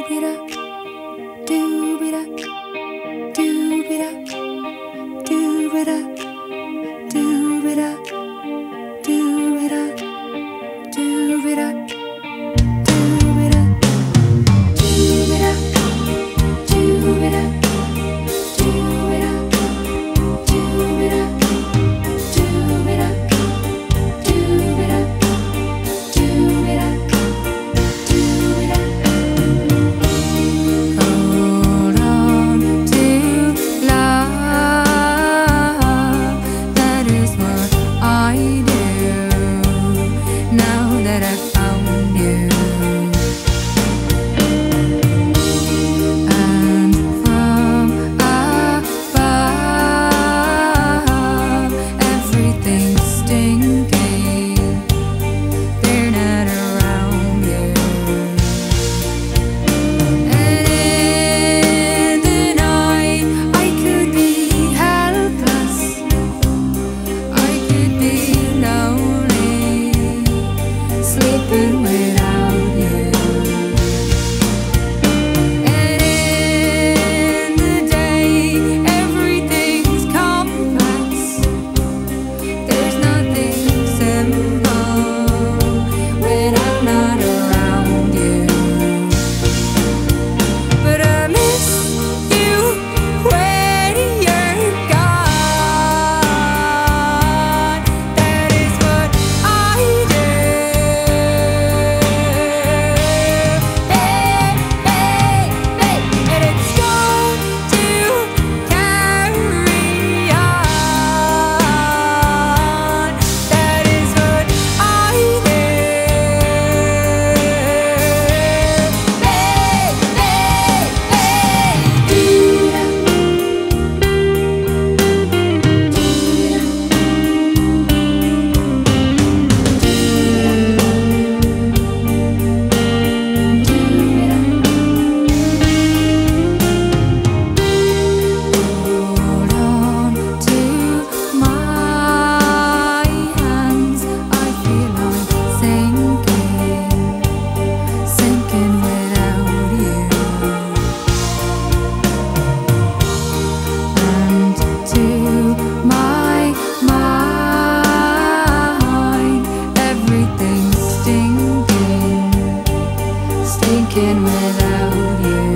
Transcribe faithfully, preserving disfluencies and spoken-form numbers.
Doobie-da, doobie-da, doobie-da, doobie-da, doobie-da, doobie-da, doobie-da, doobie-da, doobie-da, doobie-da, doobie-da, doobie-da, doobie-da, doobie-da, doobie-da. Hold on to love. That is what I do now that I found you. And from above, everything's stinking. They're not around you. And in the night, I could be helpless. I could be lonely, sleeping without you. And in the day, everything's complex. There's nothing simple when I'm not around you. But I miss you when you're gone. That is what I do. Hey, hey, hey. And it's going to carry on. That is what I do. Hey, hey, hey. Hold on to my hands. I feel like sinking, sinking without you. And to my mind, everything's stinking, stinking without you.